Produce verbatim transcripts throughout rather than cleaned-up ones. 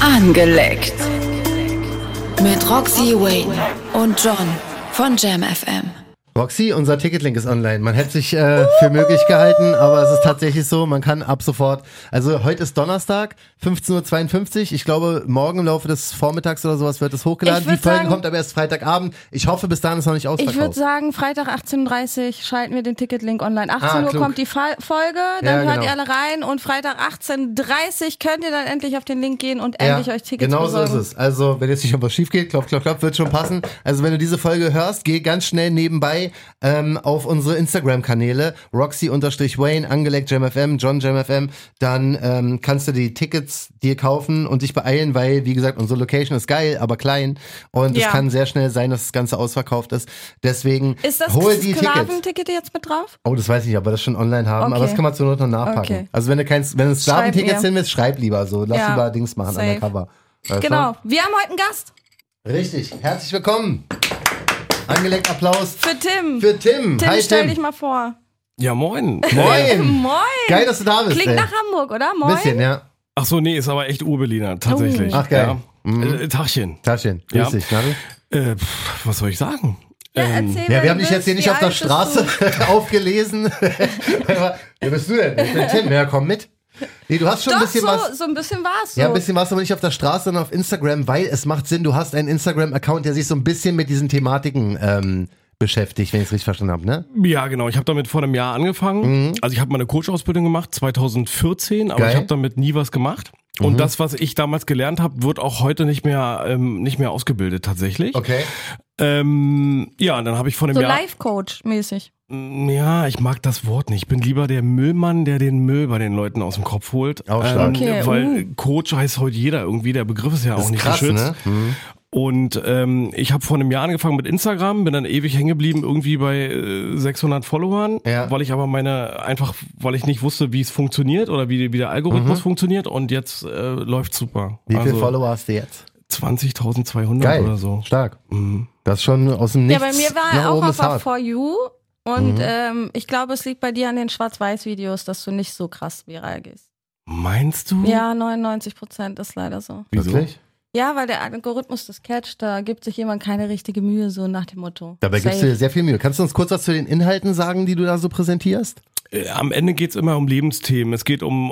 Angeleckt. Mit Roxy Wayne und John von Jam F M. Roxy, unser Ticketlink ist online. Man hätte sich äh, für möglich gehalten, aber es ist tatsächlich so, man kann ab sofort, also heute ist Donnerstag, fünfzehn Uhr zweiundfünfzig, ich glaube morgen im Laufe des Vormittags oder sowas wird es hochgeladen. Die Folge sagen, kommt aber erst Freitagabend. Ich hoffe, bis dahin ist noch nicht ausverkauft. Ich würde sagen, Freitag achtzehn Uhr dreißig schalten wir den Ticketlink online. achtzehn Uhr ah, kommt die Fa- Folge, dann ja, hört genau. ihr alle rein und Freitag achtzehn Uhr dreißig könnt ihr dann endlich auf den Link gehen und ja, endlich euch Tickets genau besorgen. Genau so ist es. Also, wenn jetzt nicht irgendwas schief geht, klopf, klopf, klopf, wird schon passen. Also, wenn du diese Folge hörst, geh ganz schnell nebenbei ähm, auf unsere Instagram-Kanäle, Roxy-Wayne, Angeleckt Jam F M, John Jam F M, dann ähm, kannst du die Tickets dir kaufen und dich beeilen, weil, wie gesagt, unsere Location ist geil, aber klein und ja. es kann sehr schnell sein, dass das Ganze ausverkauft ist. Deswegen ist das hol die Tickets. Ist das Sklaventicket jetzt mit drauf? Oh, das weiß ich nicht, aber das schon online haben, okay. aber das kann man zur Not noch nachpacken. Okay. Also wenn du kein, wenn du Sklaventickets hin willst, schreib lieber so, lass ja. lieber Dings machen, Safe. Undercover. Weißt genau, du? wir haben heute einen Gast. Richtig, herzlich willkommen. Angeleckt Applaus. Für Tim. Für Tim. Tim, Hi, stell Tim. dich mal vor. Ja, moin. Moin. Moin. Geil, dass du da bist. Klingt ey. nach Hamburg, oder? Moin. Bisschen, ja. Ach so, nee, ist aber echt Urberliner, tatsächlich. Oh. Ach, geil. Ja. Mhm. Äh, Tachchen. Tachchen. Grüß ja. dich, Nadel. Äh, pff, was soll ich sagen? Ja, ähm, erzähl, ja, wir haben dich bist, jetzt hier nicht auf der Straße aufgelesen. Wer bist du denn? Ich bin Tim. Ja, komm mit. Nee, du hast schon Doch, ein bisschen so, was. so ein bisschen war's so. Ja, ein bisschen was, aber nicht auf der Straße, sondern auf Instagram, weil es macht Sinn, du hast einen Instagram-Account, der sich so ein bisschen mit diesen Thematiken ähm, beschäftigt, wenn ich es richtig verstanden habe, ne? Ja, genau. Ich habe damit vor einem Jahr angefangen. Mhm. Also ich habe meine Coach-Ausbildung gemacht, zwanzig vierzehn, aber Geil. ich habe damit nie was gemacht. Mhm. Und das, was ich damals gelernt habe, wird auch heute nicht mehr ähm, nicht mehr ausgebildet tatsächlich. Okay. Ähm, ja, dann habe ich vor einem so Jahr... So Life-Coach-mäßig. Ja, ich mag das Wort nicht. Ich bin lieber der Müllmann, der den Müll bei den Leuten aus dem Kopf holt. Auch stark. Ähm, okay, weil uh. Coach heißt heute jeder irgendwie. Der Begriff ist ja das auch ist nicht krass, geschützt. Ne? Mhm. Und ähm, ich habe vor einem Jahr angefangen mit Instagram, bin dann ewig hängen geblieben, irgendwie bei äh, sechshundert Followern, ja. weil ich aber meine, einfach, weil ich nicht wusste, wie es funktioniert oder wie, wie der Algorithmus mhm. funktioniert und jetzt äh, läuft super. Wie also, viele Follower hast du jetzt? zwanzigtausendzweihundert Geil, oder so. Stark. Mhm. Das ist schon aus dem Nichts. Ja, bei mir war er auch auf hart. For You und mhm. ähm, ich glaube, es liegt bei dir an den Schwarz-Weiß-Videos, dass du nicht so krass viral gehst. Meinst du? Ja, neunundneunzig Prozent ist leider so. Wieso? Wirklich? Ja, weil der Algorithmus das catcht, da gibt sich jemand keine richtige Mühe, so nach dem Motto. Dabei Safe. gibst du dir sehr viel Mühe. Kannst du uns kurz was zu den Inhalten sagen, die du da so präsentierst? Am Ende geht's immer um Lebensthemen. Es geht um,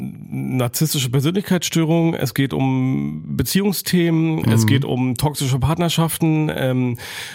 um narzisstische Persönlichkeitsstörungen, es geht um Beziehungsthemen, mhm. es geht um toxische Partnerschaften ähm,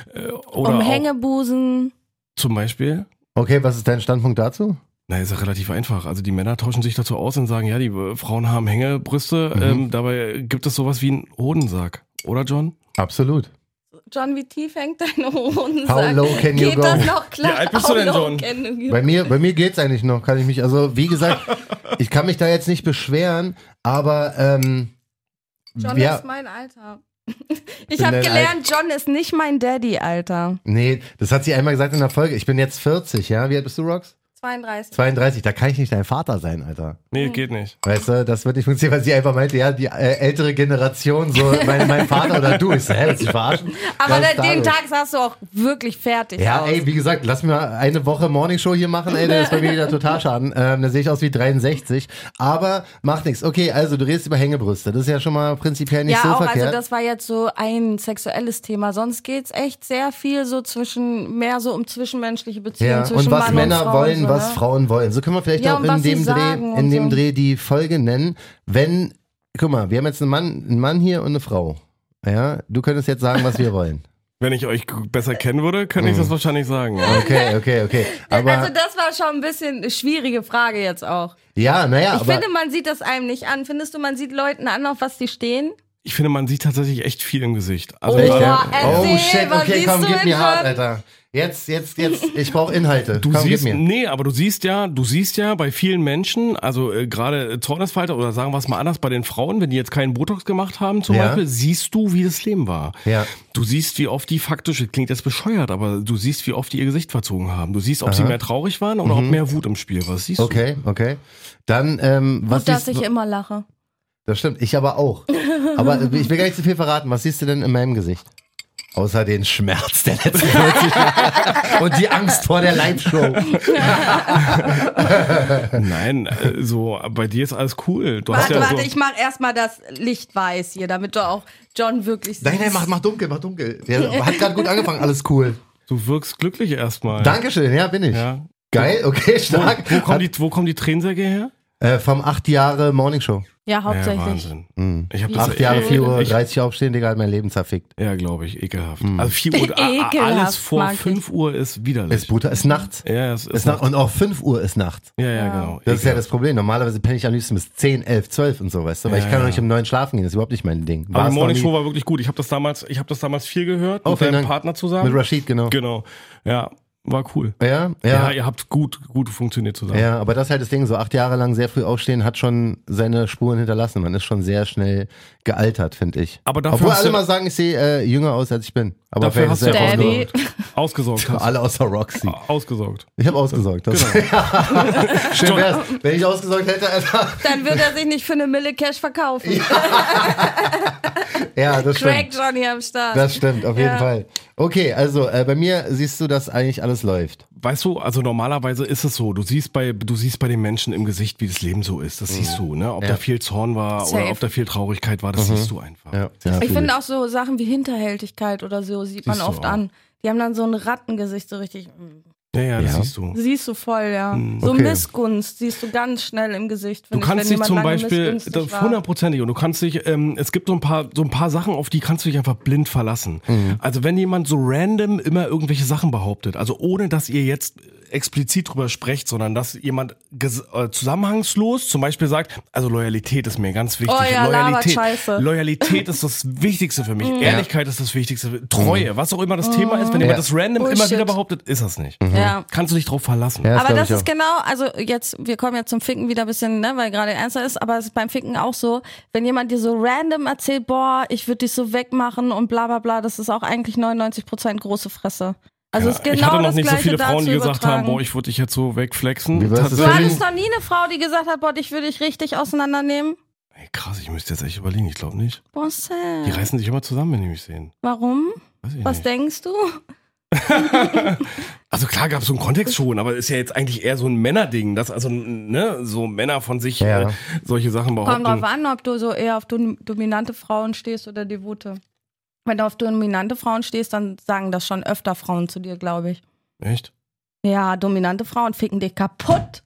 oder um Hängebusen. Zum Beispiel. Okay, was ist dein Standpunkt dazu? Na, ist ja relativ einfach. Also die Männer tauschen sich dazu aus und sagen, ja, die Frauen haben Hängebrüste. Mhm. Ähm, dabei gibt es sowas wie einen Hodensack. Oder, John? Absolut. John, wie tief hängt dein Hodensack? How low can you Geht go? das noch klar? Wie alt bist du denn, John? Bei mir, bei mir geht's eigentlich noch. Kann ich mich, also wie gesagt, ich kann mich da jetzt nicht beschweren, aber ähm, John ja, ist mein Alter. Ich habe gelernt, John ist nicht mein Daddy, Alter. Nee, das hat sie einmal gesagt in der Folge. Ich bin jetzt vierzig, ja? Wie alt bist du, Rox? zweiunddreißig. zweiunddreißig, da kann ich nicht dein Vater sein, Alter. Nee, geht nicht. Weißt du, das wird nicht funktionieren, weil sie einfach meinte, ja, die äh, ältere Generation, so mein, mein Vater oder du. Ich so, hä, willst du dich verarschen? Aber den, den Tag sahst du auch wirklich fertig Ja, aus. ey, wie gesagt, lass mir eine Woche Morningshow hier machen, ey, der ist bei mir wieder total schaden. Ähm, da sehe ich aus wie dreiundsechzig. Aber macht nichts. Okay, also du redest über Hängebrüste. Das ist ja schon mal prinzipiell nicht ja, so auch, verkehrt. also das war jetzt so ein sexuelles Thema. Sonst geht's echt sehr viel so zwischen, mehr so um zwischenmenschliche Beziehungen ja, zwischen und was Mann Männer und Frau wollen, so, was ne? Frauen wollen. So können wir vielleicht ja, auch in dem Dreh, in dem so. Dreh die Folge nennen. Wenn, guck mal, wir haben jetzt einen Mann, einen Mann hier und eine Frau. Ja, du könntest jetzt sagen, was wir wollen. Wenn ich euch besser kennen würde, könnte ich das wahrscheinlich sagen. Ja. Okay, okay, okay. Aber, also das war schon ein bisschen eine schwierige Frage jetzt auch. Ja, naja, Ich aber finde, man sieht das einem nicht an. Findest du, man sieht Leuten an, auf was die stehen? Ich finde, man sieht tatsächlich echt viel im Gesicht. Also Oh, Echt, ja? erzähl, Oh shit, was okay, siehst komm, du gib denn mir hart, schon? Alter. Jetzt, jetzt, jetzt, ich brauche Inhalte. Du komm, siehst, gib mir. nee, aber du siehst ja, du siehst ja bei vielen Menschen, also äh, gerade Zornesfalte oder sagen wir es mal anders, bei den Frauen, wenn die jetzt keinen Botox gemacht haben zum Ja. Beispiel, siehst du, wie das Leben war. Ja. Du siehst, wie oft die faktisch, klingt jetzt bescheuert, aber du siehst, wie oft die ihr Gesicht verzogen haben. Du siehst, ob Aha. sie mehr traurig waren oder Mhm. ob mehr Wut im Spiel war. Siehst Okay, okay. Dann, ähm, was Gut, dass siehst ich du? immer lache. Das stimmt, ich aber auch. Aber ich will gar nicht zu viel verraten. Was siehst du denn in meinem Gesicht? Außer den Schmerz der letzten vierzig Jahre und die Angst vor der Live-Show. Nein, so, bei dir ist alles cool. Du warte, hast ja warte, so ich mach erstmal das Licht weiß hier, damit du auch John wirklich siehst. Nein, nein, mach, mach dunkel, mach dunkel. Der hat gerade gut angefangen, alles cool. Du wirkst glücklich erstmal. Dankeschön, ja, bin ich. Ja. Geil, okay, stark. Wo, wo, kommen, die, wo kommen die Tränensäcke her? Äh, vom acht Jahre Morning Show. Ja, hauptsächlich. Ja, Wahnsinn. Mhm. Ich hab das acht Jahre, vier Uhr ich, dreißig aufstehen, Digga, hat mein Leben zerfickt. Ja, glaube ich, ekelhaft. Mhm. Also vier Uhr, Ekelhaft, alles vor mag fünf Uhr ist widerlich. Ist brutal, ist nachts. Ja, es ist, ist nachts. Und auch fünf Uhr ist nachts. Ja, ja, genau. Das ist ja das Problem. Normalerweise penne ich am liebsten bis zehn, elf, zwölf und so, weißt du? Weil ja, ich kann ja. doch nicht um neun schlafen gehen, das ist überhaupt nicht mein Ding. Aber die Morning Show war wirklich gut. Ich habe das damals, ich habe das damals viel gehört oh, mit deinem Dank. Partner zusammen. Mit Rashid, genau. Genau. Ja, war cool. Ja, ja. Ja, ihr habt gut, gut funktioniert zusammen. Ja, aber das ist halt das Ding, so acht Jahre lang sehr früh aufstehen, hat schon seine Spuren hinterlassen. Man ist schon sehr schnell gealtert, finde ich. Aber dafür Obwohl hast alle du, mal sagen, ich sehe äh, jünger aus, als ich bin. Aber dafür hast du ist ja einfach nur- ausgesorgt. Hast. alle außer Roxy. Ausgesorgt. Ich habe ausgesorgt. Das Genau. Schön wär's. Wenn ich ausgesorgt hätte, Alter. Dann würde er sich nicht für eine Mille Cash verkaufen. Ja, das Crack stimmt. Johnny am Start. Das stimmt, auf jeden Ja. Fall. Okay, also äh, bei mir siehst du, dass eigentlich alles läuft. Weißt du, also normalerweise ist es so, du siehst bei, du siehst bei den Menschen im Gesicht, wie das Leben so ist. Das siehst du, ne? Ob Ja. da viel Zorn war Safe. oder ob da viel Traurigkeit war, das siehst du einfach. Ja. Ja, Ich finde auch so Sachen wie Hinterhältigkeit oder so sieht man Siehst du oft auch. an. Die haben dann so ein Rattengesicht so richtig. mm. Ja, ja, das Ja. siehst du. Siehst du voll, ja. So Okay. Missgunst siehst du ganz schnell im Gesicht. Du find ich, kannst wenn dich jemand zum lange Beispiel, missgünstig das war. hundertprozentig, und du kannst dich, ähm, es gibt so ein paar, so ein paar Sachen, auf die kannst du dich einfach blind verlassen. Also wenn jemand so random immer irgendwelche Sachen behauptet, also ohne dass ihr jetzt explizit drüber sprecht, sondern dass jemand ges- äh, zusammenhangslos zum Beispiel sagt, also Loyalität ist mir ganz wichtig. Oh ja, labert Loyalität, Scheiße. Loyalität ist das Wichtigste für mich. Ehrlichkeit ist das Wichtigste. Treue, was auch immer das Thema ist, wenn jemand Ja. das random immer Bullshit. wieder behauptet, ist das nicht. Ja. Kannst du dich drauf verlassen. Ja, Aber glaub das ich ist auch. genau, also jetzt, wir kommen jetzt zum Ficken wieder ein bisschen, ne, weil gerade ernster ist, aber es ist beim Ficken auch so, wenn jemand dir so random erzählt, boah, ich würde dich so wegmachen und bla bla bla, das ist auch eigentlich neunundneunzig Prozent große Fresse. Also es ist genau ich hatte noch das nicht so Gleiche viele Frauen, die dazu gesagt haben, übertragen. boah, ich würde dich jetzt so wegflexen. Wie war's das Du für hattest dich? noch nie eine Frau, die gesagt hat, boah, ich würde dich richtig auseinandernehmen? Ey, krass, ich müsste jetzt echt überlegen, ich glaube nicht. Boah, Die Sam. reißen sich immer zusammen, wenn die mich sehen. Warum? Weiß ich Was nicht. denkst du? Also klar gab es so einen Kontext schon, aber ist ja jetzt eigentlich eher so ein Männerding, dass also ne, so Männer von sich Ja. äh, solche Sachen behaupten. Kommt drauf an, ob du so eher auf dom- dominante Frauen stehst oder devote. Wenn du auf dominante Frauen stehst, dann sagen das schon öfter Frauen zu dir, glaube ich. Echt? Ja, dominante Frauen ficken dich kaputt.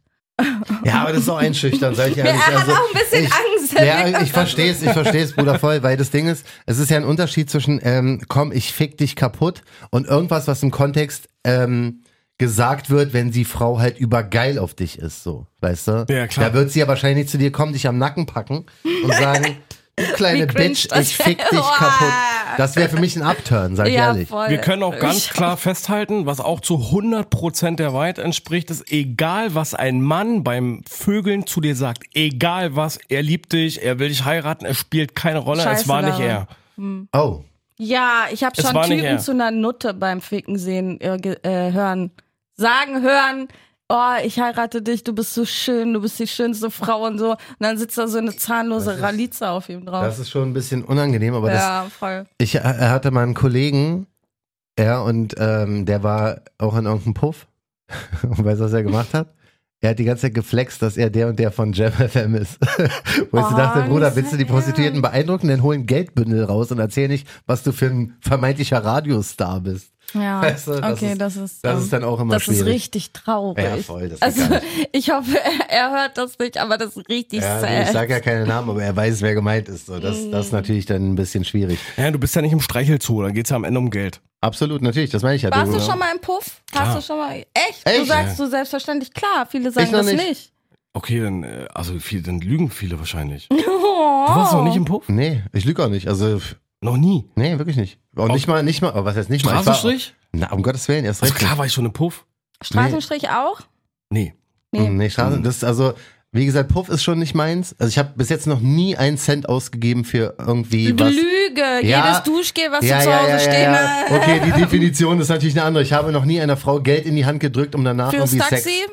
Ja, aber das ist auch einschüchternd, sag ich Er ehrlich. hat Also, auch ein bisschen ich, Angst. Ja, ich verstehe es, ich verstehe es, Bruder, voll, weil das Ding ist, es ist ja ein Unterschied zwischen, ähm, komm, ich fick dich kaputt und irgendwas, was im Kontext ähm, gesagt wird, wenn die Frau halt übergeil auf dich ist, so, weißt du? Ja, klar. Da wird sie ja wahrscheinlich nicht zu dir kommen, dich am Nacken packen und sagen, du kleine Wie cringe Bitch, das ich fick wär. dich Boah. kaputt. Das wäre für mich ein Upturn, sag ich ja, ehrlich. voll. Wir können auch ganz klar festhalten, was auch zu hundert Prozent der Wahrheit entspricht, ist egal, was ein Mann beim Vögeln zu dir sagt, egal was, er liebt dich, er will dich heiraten, es spielt keine Rolle, Scheiße, es war nicht Lara. er. Oh. Ja, ich habe Es schon war nicht er. Typen zu einer Nutte beim Ficken sehen, äh, ge- äh, hören. Sagen, hören, oh, ich heirate dich, du bist so schön, du bist die schönste Frau und so. Und dann sitzt da so eine zahnlose Raliza auf ihm drauf. Das ist schon ein bisschen unangenehm, aber das, ja, voll. ich äh, hatte mal einen Kollegen, ja, und ähm, der war auch in irgendeinem Puff. Und weißt du, was er gemacht hat? Er hat die ganze Zeit geflext, dass er der und der von Jam F M ist. Wo ich so Oh, dachte, Bruder, nicht willst du die so Prostituierten beeindrucken? Dann holen Geldbündel raus und erzähl nicht, was du für ein vermeintlicher Radiostar bist. Ja, Weißt du, das okay, ist- das ist das ähm, ist dann auch immer das schwierig. ist richtig traurig. Ja, voll, das geht also gar ich hoffe, er, er hört das nicht, aber das ist richtig Ja, sad. nee, ich sag ja keine Namen, aber er weiß, wer gemeint ist. So, das, das ist natürlich dann ein bisschen schwierig. Ja, du bist ja nicht im Streichelzoo, da geht's ja am Ende um Geld. Absolut, natürlich, das meine ich ja. Warst du Du- schon mal im Puff? Klar. Hast du schon mal? Echt? Echt? Du sagst so selbstverständlich, klar, viele sagen Ich noch das nicht. nicht. Okay, dann, äh, also viel, dann lügen viele wahrscheinlich. Oh. Du warst noch nicht im Puff? Nee, ich lüge auch nicht. Also, Noch nie. nee, wirklich nicht. Und nicht mal, nicht mal, oh, was heißt nicht mal? Ich war- Straßenstrich? Na, um Gottes Willen, erst Also recht. klar war ich schon im Puff. Straßenstrich auch? Nee. Nee. Nee, nee Straßen, das ist also, wie gesagt, Puff ist schon nicht meins. Also ich habe bis jetzt noch nie einen Cent ausgegeben für irgendwie was. Lüge, Ja. jedes Duschgel, was Ja, du zu ja, Hause ja, stehen ja, ja. hast. Okay, die Definition ist natürlich eine andere. Ich habe noch nie einer Frau Geld in die Hand gedrückt, um danach Fürs irgendwie Taxi? Sex.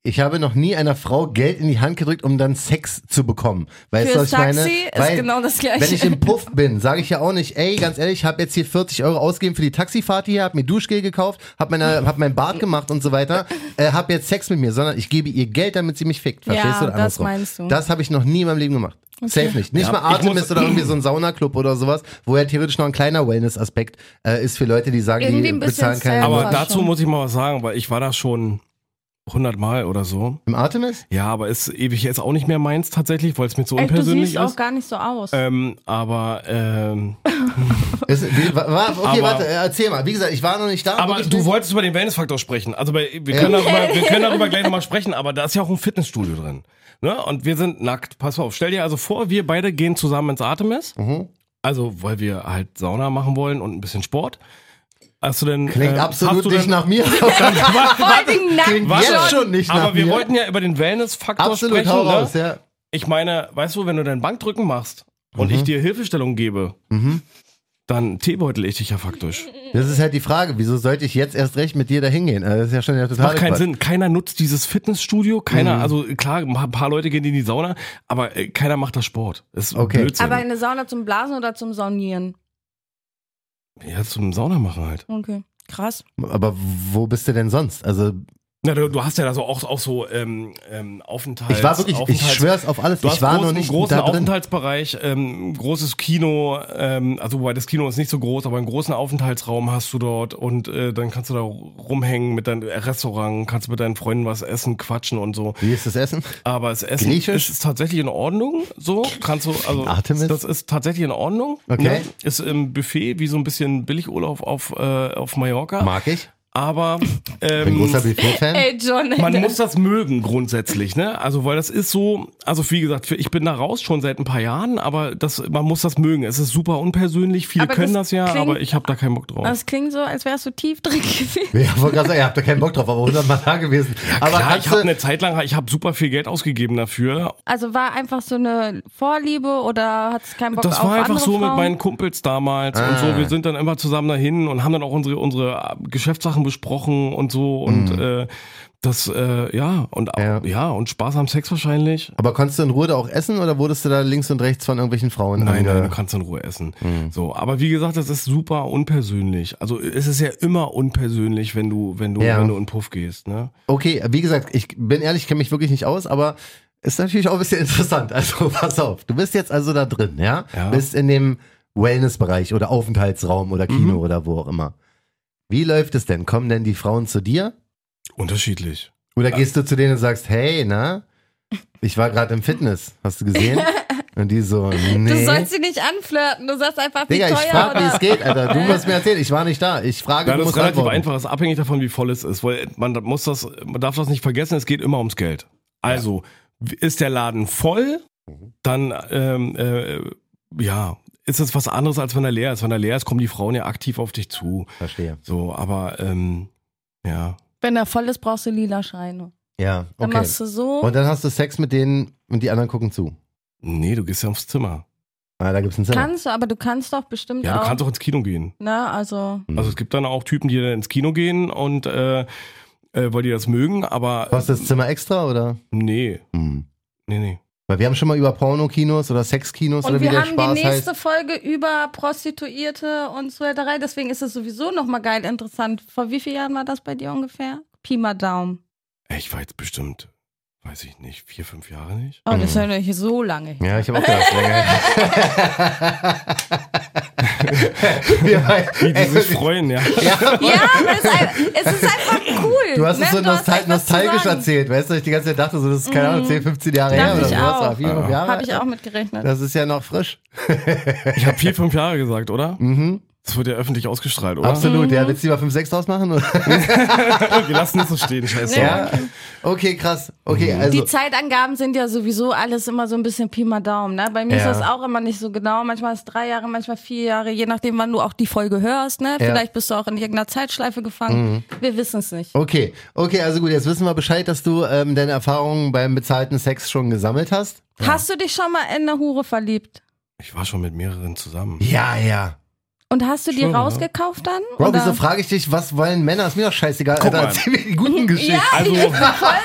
Ich habe noch nie einer Frau Geld in die Hand gedrückt, um dann Sex zu bekommen. Weißt du, was ich meine? Taxi ist Weil, genau das Gleiche. wenn ich im Puff bin, sage ich ja auch nicht, ey, ganz ehrlich, ich habe jetzt hier vierzig Euro ausgegeben für die Taxifahrt hier, habe mir Duschgel gekauft, habe meine, hab mein Bart gemacht und so weiter, äh, habe jetzt Sex mit mir, sondern ich gebe ihr Geld, damit sie mich fickt. Verstehst Ja, du? Oder das andersrum? meinst du. Das habe ich noch nie in meinem Leben gemacht. Okay. Safe nicht. Nicht Ja, mal ich Artemis muss- oder irgendwie so ein Saunaclub oder sowas, wo ja theoretisch noch ein kleiner Wellness-Aspekt äh, ist für Leute, die sagen, Irgendwie die ein bisschen bezahlen keine selber. Aber war dazu schon. muss ich mal was sagen, weil ich war da schon hundert Mal oder so. Im Artemis? Ja, aber ist ewig jetzt auch nicht mehr meins tatsächlich, weil es mir so Ey, du unpersönlich siehst auch ist. gar nicht so aus. Ähm, aber ähm, Ist, wie, wa- wa- okay, Aber- warte, äh, erzähl mal. Wie gesagt, ich war noch nicht da. aber wirklich du nicht. wolltest über den Wellnessfaktor sprechen. Also bei, wir, können darüber, wir können darüber gleich nochmal sprechen, aber da ist ja auch ein Fitnessstudio drin. Ne? Und wir sind nackt. Pass auf, stell dir also vor, wir beide gehen zusammen ins Artemis. Mhm. Also, weil wir halt Sauna machen wollen und ein bisschen Sport. Hast du denn, Klingt äh, absolut hast du nicht denn, nach mir. Vor allen Dingen nackt Klingt Warte. jetzt schon nicht nach aber wir mir. wollten ja über den Wellnessfaktor Absolut, sprechen. hau Ne? raus, ja. Ich meine, weißt du, wenn du dein Bankdrücken machst und Mhm. ich dir Hilfestellung gebe, Mhm. dann teebeutel ich dich ja faktisch. Das ist halt die Frage, wieso sollte ich jetzt erst recht mit dir da hingehen? Also das ist ja schon ja total Macht keinen Sinn. Keiner nutzt dieses Fitnessstudio. Keiner, Mhm. also klar, ein paar Leute gehen in die Sauna, aber äh, keiner macht das Sport. Das ist Okay. Blödsinn. Aber eine Sauna zum Blasen oder zum Saunieren? Ja, zum Sauna machen halt. Okay, krass. Aber wo bist du denn sonst? Also Na, du, du hast ja da so auch, auch so ähm, ähm, Aufenthalts... ich war wirklich, ich Aufenthalts- schwör's auf alles, Du ich hast war großen, noch nicht großen da drin. Aufenthaltsbereich, ähm, großes Kino, ähm, also wobei das Kino ist nicht so groß, aber einen großen Aufenthaltsraum hast du dort und äh, dann kannst du da rumhängen mit deinem Restaurant, kannst mit deinen Freunden was essen, quatschen und so. Wie ist das Essen? Aber das Essen Griechisch? ist tatsächlich in Ordnung, so kannst du, also Artemis? das ist tatsächlich in Ordnung. Okay. Ne? Ist im Buffet wie so ein bisschen Billigurlaub auf, äh, auf Mallorca. Mag ich. Aber Bin ähm, großer Buffet-Fan. Ey, John. man Alter. muss das mögen grundsätzlich, ne? Also weil das ist so, also wie gesagt, für- ich bin da raus schon seit ein paar Jahren, aber das, man muss das mögen. Es ist super unpersönlich, viele Aber können das das, ja, klingt- aber ich habe da keinen Bock drauf. Das klingt so, als wärst du tief drin gewesen. Ja, ich wollte gerade sagen, ihr habt da keinen Bock drauf, aber hundertmal da gewesen. aber Klar, kannst ich habe du, eine Zeit lang, ich habe super viel Geld ausgegeben dafür. Also war einfach so eine Vorliebe oder hattest keinen Bock Das auf war einfach andere so mit Frauen? meinen Kumpels damals und Ah. so. Wir sind dann immer zusammen dahin und haben dann auch unsere unsere Geschäftssachen besprochen und so und äh, das äh, ja und Ja. ja. ja und Spaß am Sex wahrscheinlich. aber konntest du in Ruhe da auch essen oder wurdest du da links und rechts von irgendwelchen Frauen Nein, ange- nein, du kannst in Ruhe essen. So, aber wie gesagt, das ist super unpersönlich. Also es ist ja immer unpersönlich, wenn du wenn du Ja. wenn du in den Puff gehst, ne? Okay, wie gesagt, ich bin ehrlich, ich kenne mich wirklich nicht aus, aber ist natürlich auch ein bisschen interessant. Also pass auf, du bist jetzt also da drin, ja? Ja. Bist in dem Wellnessbereich oder Aufenthaltsraum oder Kino Mhm. oder wo auch immer. Wie läuft es denn? Kommen denn die Frauen zu dir? Unterschiedlich. Oder gehst du zu denen und sagst, hey, na, ich war gerade im Fitness, hast du gesehen? Und die so, nee. Du sollst sie nicht anflirten, du sagst einfach, wie Digga, ich teuer frag, wie oder... es geht, Alter. Du musst mir erzählen, ich war nicht da. Ich frage, Ja, du das ist musst relativ antworten. einfach, das ist abhängig davon, wie voll es ist, weil man muss das, man darf das nicht vergessen, es geht immer ums Geld. Also, ist der Laden voll, dann, ähm, äh, ja, ist es was anderes, als wenn er leer ist. Wenn er leer ist, kommen die Frauen ja aktiv auf dich zu. Verstehe. So, aber, ähm, ja. Wenn er voll ist, brauchst du lila Scheine. Ja, Dann okay. machst du so. Und dann hast du Sex mit denen und die anderen gucken zu. Nee, du gehst ja aufs Zimmer. Ah, da gibt's ein Zimmer. Kannst du, aber du kannst doch bestimmt Ja, du auch. kannst auch ins Kino gehen. Ne, also. Mhm. Also es gibt dann auch Typen, die dann ins Kino gehen und, äh, äh weil die das mögen, aber, Kostet das Zimmer extra oder? nee, Hm. nee, nee. Weil wir haben schon mal über Pornokinos oder Sexkinos oder Und wie wir der haben Spaß die nächste heißt. Folge über Prostituierte und Zuhälterei, deswegen ist es sowieso nochmal geil interessant. Vor wie vielen Jahren war das bei dir ungefähr? Pi mal Daumen. Ich war jetzt bestimmt, weiß ich nicht, vier, fünf Jahre nicht. Oh, das ist ja nicht so lange her. Ja, ich habe auch gedacht, länger. ja, Wie die ey, sich freuen, ja. ja, Ja, es ist, ein- es ist einfach cool. du hast ne? es so Du hast nostal echt was zu nostalgisch sagen. erzählt, weißt du, ich die ganze Zeit dachte, so, das ist, keine Ahnung, zehn, fünfzehn Jahre her Dachte oder ich sowas. auch. aber vier, fünf Jahre. Habe ich auch mitgerechnet. Das ist ja noch frisch. Ich habe vier, fünf Jahre gesagt, oder? Mhm. Das wird ja öffentlich ausgestrahlt, oder? Absolut, ja. Willst du lieber fünf, sechs draus machen? Oder? Wir lassen es so stehen, scheiße. Ja. Okay, krass. Okay, also. Die Zeitangaben sind ja sowieso alles immer so ein bisschen Pi mal Daumen. Ne? Bei mir Ja. ist das auch immer nicht so genau. Manchmal ist es drei Jahre, manchmal vier Jahre, je nachdem, wann du auch die Folge hörst. Ne? Ja. Vielleicht bist du auch in irgendeiner Zeitschleife gefangen. Wir wissen es nicht. Okay, okay, also gut, jetzt wissen wir Bescheid, dass du ähm, deine Erfahrungen beim bezahlten Sex schon gesammelt hast. Hast du dich schon mal in eine Hure verliebt? Ich war schon mit mehreren zusammen. Ja, ja. Und hast du die Schon, ja. rausgekauft dann? Bro, Oder? wieso frage ich dich, was wollen Männer? Ist mir doch scheißegal. Guck Alter, mal. erzähl mir die guten Geschichten. Ja, Also, ich bin voll,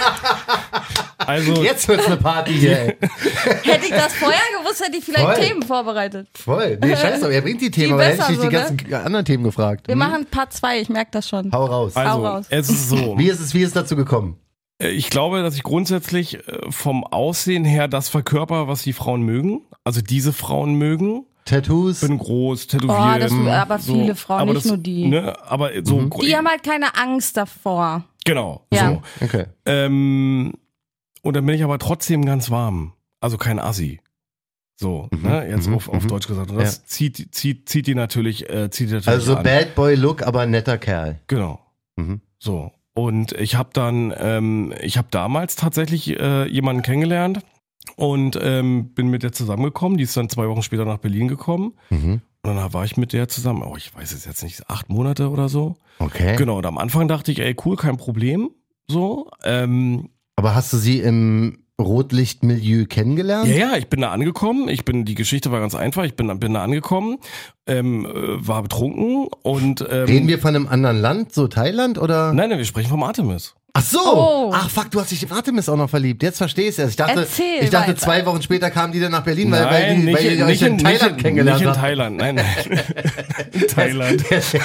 Also, jetzt wird's eine Party hier, ey. Hätte ich das vorher gewusst, hätte ich vielleicht Voll. Themen vorbereitet. Voll. Nee, scheiß drauf, er bringt die Themen, Die aber hätte ich besser dich die so, ganzen anderen Themen gefragt. Wir Hm? machen Part zwei, ich merke das schon. Hau raus. Hau also raus. es ist so. Wie ist es, wie ist es dazu gekommen? Ich glaube, dass ich grundsätzlich äh, vom Aussehen her das verkörper, was die Frauen mögen. Also diese Frauen mögen. Tattoos? Bin groß, tätowiert. Oh, das, aber so. viele Frauen, aber nicht das, nur die. Ne, aber so Mhm. Die haben halt keine Angst davor. Genau. Ja. So. Okay. Ähm, und dann bin ich aber trotzdem ganz warm. Also kein Assi. So, Mhm, ne, jetzt mhm, auf, auf mhm. Deutsch gesagt. Und das Ja. zieht, zieht, zieht die natürlich, äh, zieht die natürlich Also an. Bad Boy Look, aber ein netter Kerl. Genau. Mhm. So. Und ich habe dann, ähm, ich habe damals tatsächlich äh, jemanden kennengelernt und ähm, bin mit der zusammengekommen. Die ist dann zwei Wochen später nach Berlin gekommen. Mhm. Und dann war ich mit der zusammen, oh, ich weiß es jetzt nicht, acht Monate oder so. Okay. Genau, und am Anfang dachte ich, ey, cool, kein Problem. So. Ähm, Aber hast du sie im Rotlichtmilieu kennengelernt? ja, ja, ich bin da angekommen. Ich bin, die Geschichte war ganz einfach. Ich bin, bin da angekommen, ähm, äh, war betrunken und ähm, Reden wir von einem anderen Land, so Thailand oder? Nein, nein, wir sprechen vom Artemis. Ach so! Oh. Ach fuck, du hast dich im Artemis auch noch verliebt. Jetzt verstehe ich es. Ich dachte, Erzähl ich dachte weiter. zwei Wochen später kamen die dann nach Berlin, weil, weil, die, nicht, weil ihr euch nicht in Thailand nicht, kennengelernt Nicht in habt. Thailand, nein, nein. In Thailand.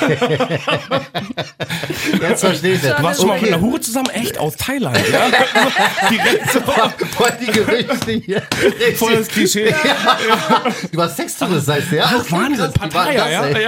Jetzt verstehe ich das. Du warst schon mal mit Okay. einer Hure zusammen? Echt? Aus Thailand, ja? Direkt so. Voll die Gerüchte hier. Voll das Klischee. Du warst Sextourist, heißt du, ja? Ach, Wahnsinn, Krass, wie war Pattaya, das, ja? ey? ja.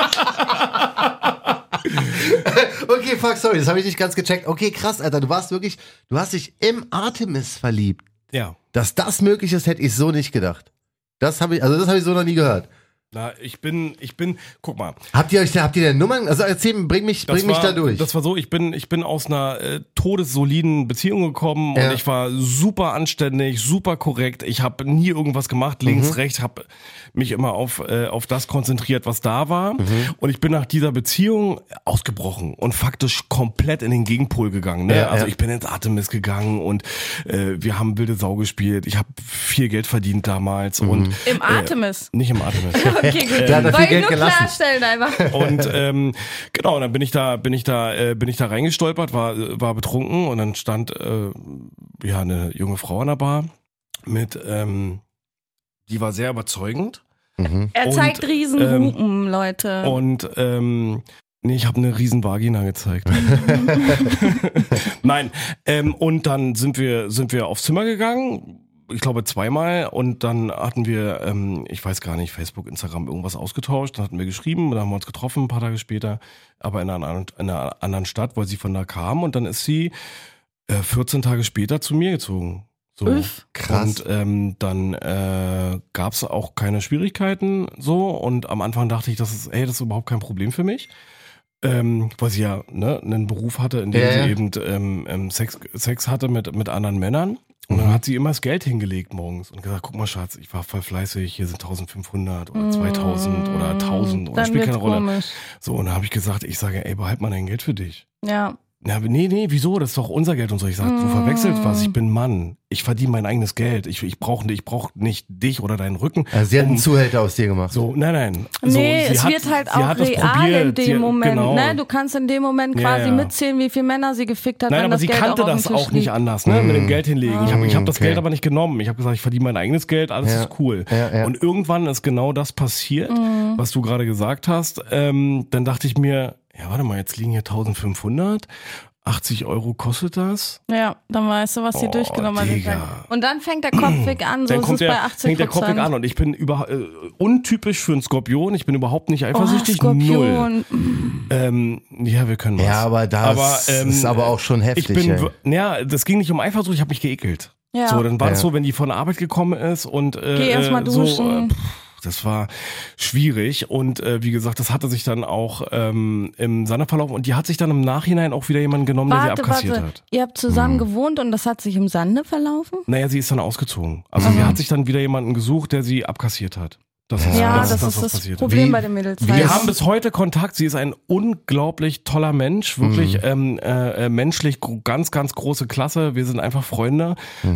Okay, fuck, sorry, das habe ich nicht ganz gecheckt. Okay, krass, Alter, du warst wirklich, du hast dich im Artemis verliebt. Ja. Dass das möglich ist, hätte ich so nicht gedacht. Das habe ich, also das habe ich so noch nie gehört. Na, ich bin, ich bin, guck mal. Habt ihr euch, habt ihr denn Nummern? Also erzähl, bring mich, Das bring mich war, da durch. Das war so, ich bin, ich bin aus einer äh, todessoliden Beziehung gekommen Ja. und ich war super anständig, super korrekt. Ich habe nie irgendwas gemacht, links, Mhm. rechts, habe mich immer auf, äh, auf das konzentriert, was da war. Mhm. Und ich bin nach dieser Beziehung ausgebrochen und faktisch komplett in den Gegenpol gegangen. Ne? Ja, also ja. ich bin ins Artemis gegangen und äh, wir haben wilde Sau gespielt. Ich habe viel Geld verdient damals Mhm. und Im Artemis. nicht im Artemis. Okay, gut. Der hat da viel Wollte ich Geld nur gelassen. klarstellen einfach. Und ähm, genau, dann bin ich da, bin ich da, äh, bin ich da reingestolpert, war, war betrunken und dann stand äh, ja eine junge Frau an der Bar mit, ähm, die war sehr überzeugend Mhm. Er Und, zeigt Riesenhupen, Leute. und ähm, nee, ich habe eine riesen Vagina gezeigt. Nein, ähm, und dann sind wir, sind wir aufs Zimmer gegangen. Ich glaube zweimal und dann hatten wir, ähm, ich weiß gar nicht, Facebook, Instagram irgendwas ausgetauscht, dann hatten wir geschrieben, dann haben wir uns getroffen ein paar Tage später, aber in einer, in einer anderen Stadt, weil sie von da kam und dann ist sie äh, vierzehn Tage später zu mir gezogen. So. Uff. Krass. Und ähm, dann äh, gab es auch keine Schwierigkeiten so und am Anfang dachte ich, das ist, ey, das ist überhaupt kein Problem für mich. Ähm, weil sie ja ne, einen Beruf hatte, in dem Ja, sie ja. eben ähm, ähm, Sex, Sex hatte mit, mit anderen Männern. Und Mhm. dann hat sie immer das Geld hingelegt morgens und gesagt, guck mal Schatz, ich war voll fleißig, hier sind eintausendfünfhundert oder zweitausend oder tausend oder Dann spielt keine wird's Rolle. komisch. So, und dann habe ich gesagt, ich sage, ey, behalt mal dein Geld für dich. Ja. Ja, nee, nee, wieso? Das ist doch unser Geld und so. Ich sage, du verwechselst was, ich bin Mann. Ich verdiene mein eigenes Geld. Ich, ich brauche ich brauch nicht dich oder deinen Rücken. Also sie hat einen um- Zuhälter aus dir gemacht. So, nein, nein. So, Nee, sie es hat- wird halt sie auch hat das real probiert. in dem Sie- Moment. Genau. Ne? Du kannst in dem Moment Ja, quasi ja. mitzählen, wie viele Männer sie gefickt hat, Nein, wenn aber das sie Geld kannte auch auf das dem Tisch auch nicht liegt. anders, ne? Mit dem Geld hinlegen. Ich habe ich hab das Okay. Geld aber nicht genommen. Ich habe gesagt, ich verdiene mein eigenes Geld, alles Ja. ist cool. Ja, ja. Und irgendwann ist genau das passiert, Mhm. was du gerade gesagt hast. Ähm, dann dachte ich mir, ja, warte mal, jetzt liegen hier eintausendfünfhundert. achtzig Euro kostet das. Ja, dann weißt du, was sie Oh, durchgenommen hat. Digga. Und dann fängt der Kopfweg an, so Dann ist kommt es der, bei achtzig fängt der Kopf weg an und ich bin über, äh, untypisch für einen Skorpion. Ich bin überhaupt nicht Oh, eifersüchtig. Null. Skorpion. Ähm, ja, wir können was. Ja, aber das Aber, ähm, ist aber auch schon heftig. Ich bin, ey. w- ja, das ging nicht um Eifersucht, ich habe mich geekelt. Ja. So, dann war es Ja. so, wenn die von der Arbeit gekommen ist und äh, Geh erst mal äh, so, duschen. äh, pff, das war schwierig und äh, wie gesagt, das hatte sich dann auch ähm, im Sande verlaufen und die hat sich dann im Nachhinein auch wieder jemanden genommen, der sie Warte, abkassiert warte. hat. Ihr habt zusammen gewohnt und das hat sich im Sande verlaufen? Naja, sie ist dann ausgezogen. Also sie hat sich dann wieder jemanden gesucht, der sie abkassiert hat. Das ist, Ja, das, das, ist ist was das passiert. Problem Wie- bei den Mädels. wie Weil Wir ist- haben bis heute Kontakt. Sie ist ein unglaublich toller Mensch, wirklich ähm, äh, äh, menschlich gro- ganz, ganz große Klasse. Wir sind einfach Freunde.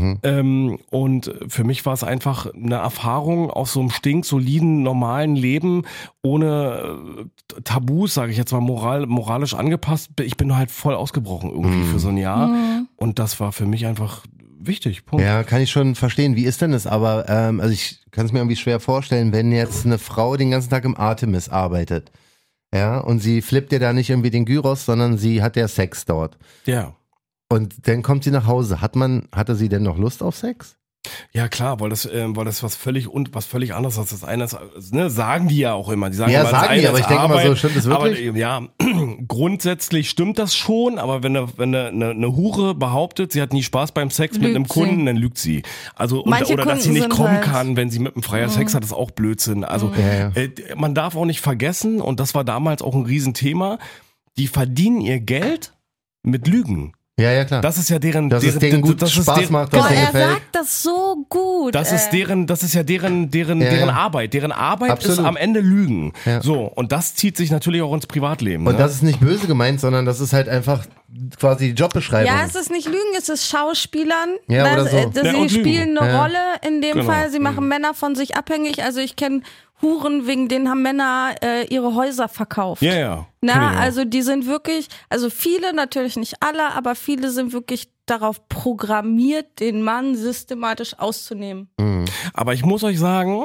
Ähm, und für mich war es einfach eine Erfahrung aus so einem stinksoliden, normalen Leben, ohne äh, Tabus, sage ich jetzt mal, moral, moralisch angepasst. Ich bin halt voll ausgebrochen irgendwie für so ein Jahr. und das war für mich einfach wichtig. Punkt. Ja, kann ich schon verstehen. Wie ist denn das? Aber ähm, also ich kann es mir irgendwie schwer vorstellen, wenn jetzt eine Frau den ganzen Tag im Artemis arbeitet, ja, und sie flippt dir da nicht irgendwie den Gyros, sondern sie hat ja Sex dort. Ja. Und dann kommt sie nach Hause. Hat man, hatte sie denn noch Lust auf Sex? Ja klar, weil das, äh, weil das was völlig und was völlig anderes ist. Das eine ist, ne, sagen die ja auch immer. Die sagen ja, immer, sagen die, aber ich denke mal so, stimmt das wirklich? Aber, ja, grundsätzlich stimmt das schon, aber wenn eine, wenn eine, eine, eine Hure behauptet, sie hat nie Spaß beim Sex Lügt mit einem Kunden, sie. dann lügt sie. Also und, Manche oder dass sie Kunden nicht sind kommen halt- kann, wenn sie mit einem Freier Sex hat, ist auch Blödsinn. Also Ja, ja. äh, man darf auch nicht vergessen, und das war damals auch ein Riesenthema, die verdienen ihr Geld mit Lügen. Ja, ja, klar. Das ist ja deren, Dass deren es denen gut das ist Spaß deren, macht, Boah, dass denen er gefällt. sagt das so gut. Das äh. ist deren, das ist ja deren, deren, Ja, deren ja. Arbeit. Deren Arbeit Absolut. ist am Ende Lügen. Ja. So. Und das zieht sich natürlich auch ins Privatleben. Und ne? das ist nicht böse gemeint, sondern das ist halt einfach quasi die Jobbeschreibung. Ja, es ist nicht Lügen, es ist Schauspielern. Ja, Das- oder so. äh, das- Ja, sie und Lügen. spielen eine Ja. Rolle in dem Genau. Fall. Sie machen Männer von sich abhängig. Also ich kenne Huren, wegen denen haben Männer äh, ihre Häuser verkauft. Ja, ja. Kenn ich Na, auch. also die sind wirklich, also viele, natürlich nicht alle, aber viele sind wirklich darauf programmiert, den Mann systematisch auszunehmen. Aber ich muss euch sagen,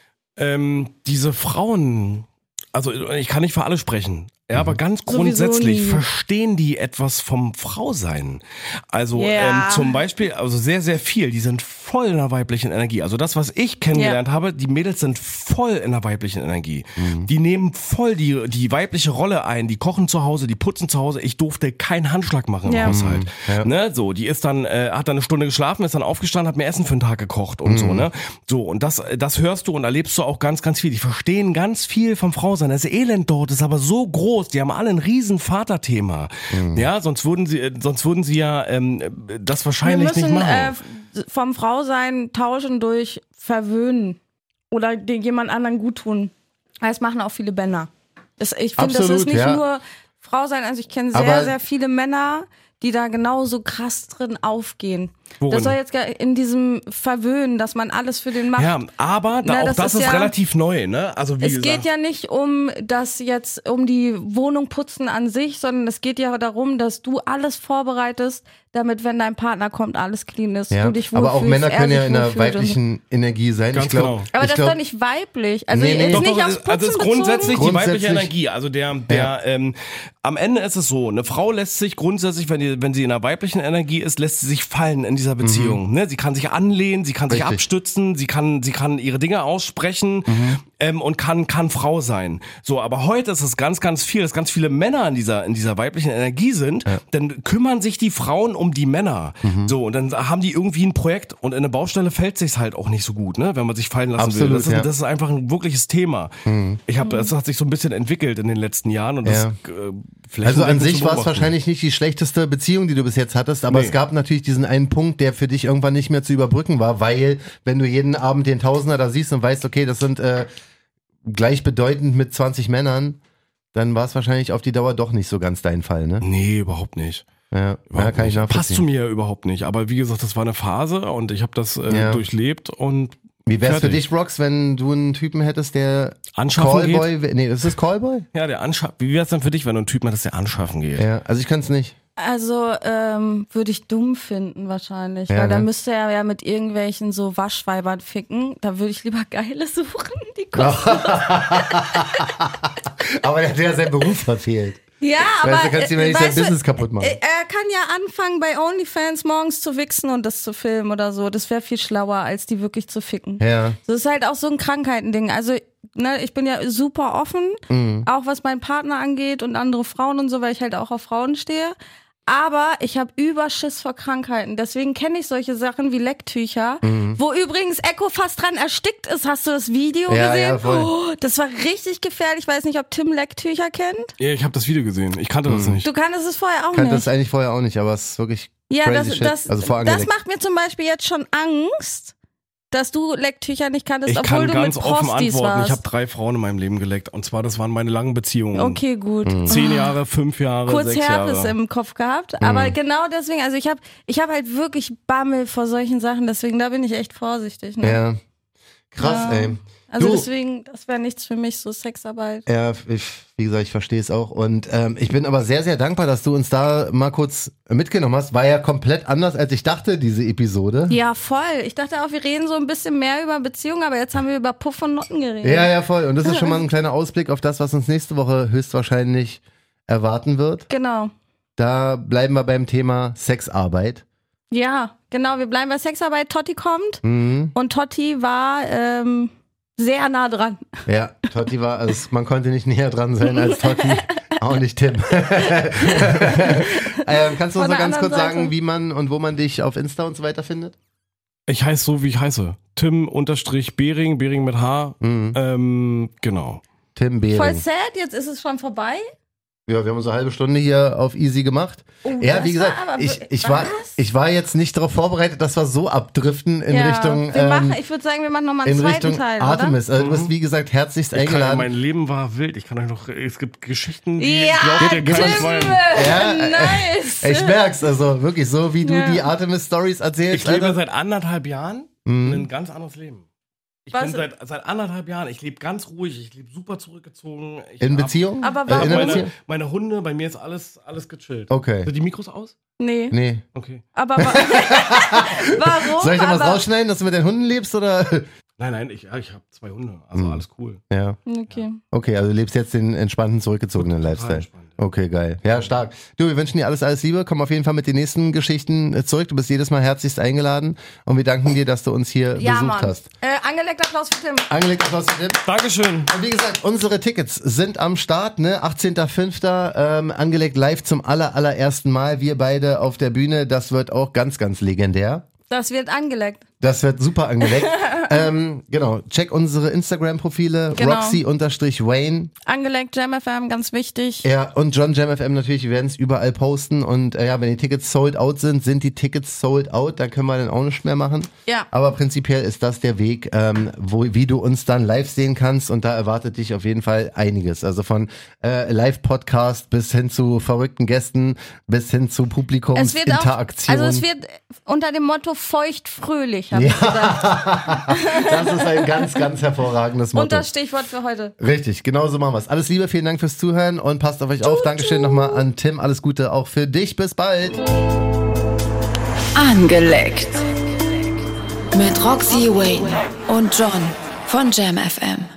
ähm, diese Frauen, also ich kann nicht für alle sprechen, ja, aber ganz Sowieso grundsätzlich nie. verstehen die etwas vom Frausein. Also Ja. ähm, zum Beispiel, also sehr, sehr viel, die sind voll in der weiblichen Energie. Also das, was ich kennengelernt Ja. habe, die Mädels sind voll in der weiblichen Energie. Die nehmen voll die, die weibliche Rolle ein, die kochen zu Hause, die putzen zu Hause. Ich durfte keinen Handschlag machen im Ja. Haushalt. Ja. Ne, so, die ist dann, äh, hat dann eine Stunde geschlafen, ist dann aufgestanden, hat mir Essen für den Tag gekocht und so, ne. So, und das, das hörst du und erlebst du auch ganz, ganz viel. Die verstehen ganz viel vom Frausein. Das Elend dort ist aber so groß, die haben alle ein riesen Vaterthema. Ja, sonst würden sie, sonst würden sie ja ähm, das Wir wahrscheinlich müssen nicht äh, machen. vom Frausein tauschen durch verwöhnen oder den jemand anderen gut tun. Das machen auch viele Männer. Das, ich finde, das Absolut, ist nicht ja. nur Frausein. Also ich kenne sehr, Aber- sehr viele Männer, die da genauso krass drin aufgehen. Worin? Das soll jetzt gar- in diesem Verwöhnen, dass man alles für den macht. Ja, aber da, Na, auch das das, ist ist ja- relativ neu, ne? Also wie Es gesagt. geht ja nicht um das jetzt, um die Wohnung putzen an sich, sondern es geht ja darum, dass du alles vorbereitest, damit, wenn dein Partner kommt, alles clean ist, Ja, du dich aber auch wohlfühlst, Männer er können sich ja in der wohlfühlt und so. weiblichen Energie sein. Ganz ich glaub, genau. Aber ich das glaub, ist doch nicht weiblich. Also Nee, nee. jetzt Doch, nicht Doch, aufs Putzen also es ist bezogen. grundsätzlich die weibliche Grundsätzlich- Energie. Also der, der, ähm, am Ende ist es so, eine Frau lässt sich grundsätzlich, wenn, die, wenn sie in der weiblichen Energie ist, lässt sie sich fallen in dieser Beziehung. Ne? Sie kann sich anlehnen, sie kann sich Richtig. abstützen, sie kann, sie kann ihre Dinge aussprechen ähm, und kann, kann Frau sein. So, aber heute ist es ganz, ganz viel, dass ganz viele Männer in dieser, in dieser weiblichen Energie sind, dann kümmern sich die Frauen um die Männer. So, und dann haben die irgendwie ein Projekt und in eine Baustelle fällt sich's halt auch nicht so gut, ne? Wenn man sich fallen lassen Absolut, will. Das ist, ja. das ist einfach ein wirkliches Thema. Ich habe, das hat sich so ein bisschen entwickelt in den letzten Jahren und das Ja. äh, vielleicht Also an zu sich war es beobachten. wahrscheinlich nicht die schlechteste Beziehung, die du bis jetzt hattest, aber Nee. es gab natürlich diesen einen Punkt, der für dich irgendwann nicht mehr zu überbrücken war, weil wenn du jeden Abend den Tausender da siehst und weißt, okay, das sind äh, gleichbedeutend mit zwanzig Männern, dann war es wahrscheinlich auf die Dauer doch nicht so ganz dein Fall, ne? Nee, überhaupt nicht. Ja, ja Überhaupt kann ich nicht. Passt zu nachvollziehen. mir überhaupt nicht. Aber wie gesagt, das war eine Phase und ich habe das äh, Ja. durchlebt und Wie wär's für fertig. dich, Rox, wenn du einen Typen hättest, der Anschaffen Callboy, geht? Nee, ist das Callboy? Ja, der Anschaff. Wie wär's denn für dich, wenn du einen Typen hattest, der anschaffen geht? Ja, also ich kann es nicht. Also ähm, würde ich dumm finden wahrscheinlich, Ja, weil dann ne? müsste er ja mit irgendwelchen so Waschweibern ficken. Da würde ich lieber geile suchen, die kosten. Aber der hat ja seinen Beruf verfehlt. Ja, aber Weißt du, kannst ihm ja nicht sein weißt du, Business kaputt machen. Er er kann ja anfangen bei OnlyFans morgens zu wichsen und das zu filmen oder so. Das wäre viel schlauer, als die wirklich zu ficken. Ja. Das ist halt auch so ein Krankheitending. Also, ne, ich bin ja super offen, Mhm. auch was meinen Partner angeht und andere Frauen und so, weil ich halt auch auf Frauen stehe. Aber ich habe Überschiss vor Krankheiten. Deswegen kenne ich solche Sachen wie Lecktücher, wo übrigens Echo fast dran erstickt ist. Hast du das Video Mhm. Ja, gesehen? ja, voll. Oh, das war richtig gefährlich. Ich weiß nicht, ob Tim Lecktücher kennt. Ja, ich habe das Video gesehen. Ich kannte das nicht. Du kanntest es vorher auch Kannte nicht. das eigentlich vorher auch nicht, aber es ist wirklich Ja, crazy das, shit. das, also das vorangelegt. macht mir zum Beispiel jetzt schon Angst, dass du Lecktücher nicht kanntest, Ich obwohl kann du ganz mit offen Prostis antworten. warst. Ich habe drei Frauen in meinem Leben geleckt. Und zwar, das waren meine langen Beziehungen. Okay, gut. Zehn Jahre, fünf Jahre, Kurz sechs Herpes Jahre. im Kopf gehabt, aber genau deswegen, also ich habe ich hab halt wirklich Bammel vor solchen Sachen, deswegen da bin ich echt vorsichtig. Ne? Ja, Krass, ja. ey. Also du, deswegen, das wäre nichts für mich, so Sexarbeit. Ja, ich, wie gesagt, ich verstehe es auch. Und ähm, ich bin aber sehr, sehr dankbar, dass du uns da mal kurz mitgenommen hast. War ja komplett anders, als ich dachte, diese Episode. Ja, voll. Ich dachte auch, wir reden so ein bisschen mehr über Beziehungen, aber jetzt haben wir über Puff und Noten geredet. Ja, ja, voll. Und das ist schon mal ein kleiner Ausblick auf das, was uns nächste Woche höchstwahrscheinlich erwarten wird. Genau. Da bleiben wir beim Thema Sexarbeit. Ja, genau. Wir bleiben bei Sexarbeit. Totti kommt. Mhm. Und Totti war ähm, sehr nah dran. Ja, Totti war, also man konnte nicht näher dran sein als Totti. Auch nicht Tim. ähm, kannst du uns noch ganz kurz Seite. sagen, wie man und wo man dich auf Insta und so weiter findet? Ich heiße so, wie ich heiße. Tim unterstrich Behring, Behring mit H. Mhm. Ähm, genau. Tim Behring. Voll sad, jetzt ist es schon vorbei. Ja, wir haben uns eine halbe Stunde hier auf easy gemacht. Oh, ja, wie gesagt, ich, ich, war, ich war jetzt nicht darauf vorbereitet, dass wir so abdriften in ja, Richtung. Wir machen, ähm, ich würde sagen, wir machen nochmal einen in zweiten Richtung Teil. Artemis. Oder? Also, du bist, wie gesagt, herzlichst ich eingeladen. Kann, mein Leben war wild. Ich kann euch noch. Es gibt Geschichten, die ja, glaubt ihr gar nicht meinen. Ja, nice. Ich merk's, also wirklich so, wie du ja. die Artemis-Stories erzählst. Ich lebe Alter. seit anderthalb Jahren mhm. ein ganz anderes Leben. Ich Was? bin seit, seit anderthalb Jahren, ich lebe ganz ruhig, ich lebe super zurückgezogen. Ich in Beziehung? Aber warum? Äh, meine, meine Hunde, bei mir ist alles, alles gechillt. Okay. Sind die Mikros aus? Nee. Nee. Okay. Aber wa- warum? Soll ich da was aber rausschneiden, dass du mit deinen Hunden lebst, oder? Nein, nein, ich, ja, ich habe zwei Hunde, also mhm. alles cool. Ja. Okay. Okay, also du lebst jetzt den entspannten, zurückgezogenen Total Lifestyle. entspannt. Okay, geil. Ja, stark. Du, wir wünschen dir alles, alles Liebe. Komm auf jeden Fall mit den nächsten Geschichten zurück. Du bist jedes Mal herzlichst eingeladen. Und wir danken dir, dass du uns hier Ja, besucht Mann. hast. Äh, angelegter Applaus für Tim. Angelegt Applaus für Tim. Dankeschön. Und wie gesagt, unsere Tickets sind am Start, ne? achtzehnter fünfter Ähm, angelegt live zum aller, allerersten Mal. Wir beide auf der Bühne. Das wird auch ganz, ganz legendär. Das wird angelegt. Das wird super angelegt. ähm, genau, check unsere Instagram-Profile. Genau. Roxy-Wayne. Angelegt, Jam F M, ganz wichtig. Ja, und John Jam F M natürlich, wir werden es überall posten. Und äh, ja, wenn die Tickets sold out sind, sind die Tickets sold out. Dann können wir dann auch nichts mehr machen. Ja. Aber prinzipiell ist das der Weg, ähm, wo, wie du uns dann live sehen kannst. Und da erwartet dich auf jeden Fall einiges. Also von äh, Live-Podcast bis hin zu verrückten Gästen, bis hin zu Publikumsinteraktion. Also es wird unter dem Motto feucht-fröhlich, habe ich gedacht. Das ist ein ganz, ganz hervorragendes Motto. Und das Stichwort für heute. Richtig, genau so machen wir es. Alles Liebe, vielen Dank fürs Zuhören und passt auf euch auf. Dankeschön nochmal an Tim. Alles Gute auch für dich. Bis bald. Angeleckt. Mit Roxy Wayne und John von Jam F M.